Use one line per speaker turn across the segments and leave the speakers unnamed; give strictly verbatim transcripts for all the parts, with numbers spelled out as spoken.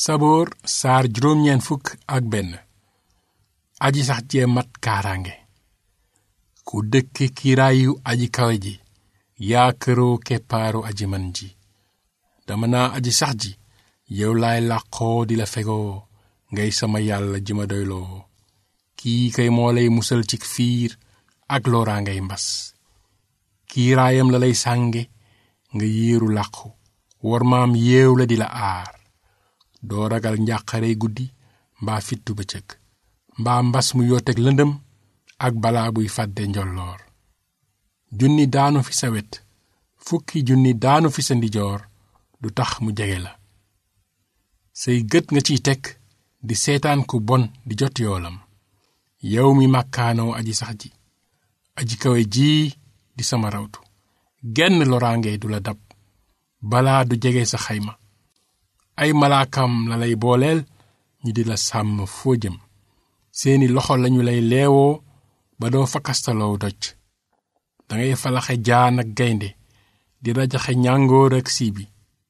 saboor saar juróom-ñeent fukk ak benn. aji sax jee mat kaaraange. ku dëkke kiiraayu aji kawe ji yaa këroo keppaaru aji man ji. dama naa aji sax ji yow laay làqoo di la fegoo ngay sama yàlla ji ma doyloo. kii kay moo lay musal ci fiir ak looraangay mbas. kiiraayam la lay sànge nga yéeru làqu wormaam yeew la di la aar. doo ragal njàqarey guddi mbaa fittu bëccëg mbaa mbas mu yooteeg lëndëm ak balaa buy fàdde njolloor. junni daanu fi sa wet fukki junni daanu fi sa ndijoor du tax mu jege la. say gët nga ciy teg di seetaan ku bon di jot yoolam. yow mi màkkaanoo aji sax ji aji kawe jii di sama rawtu genn loraange du la dab balaa du jege sa xayma. ay malaakam la lay booleel ñu di la sàmm foo jëm. seeni loxo lañu lay leewoo ba doo fakastaloo doj. dangay falaxe jaan ak gaynde di rajaxe ñàngoor ak siibi.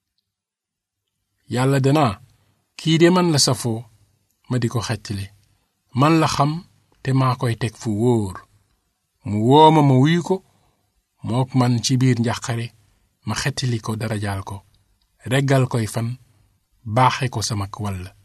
yàlla danaa kii de man la safoo ma di ko xettile. man la xam te maa koy teg fu wóor. mu wooma ma wuyu ko mook man ci biir njàqare ma xettili ko darajaal ko reggal koy fan baaxe ko sama wàll.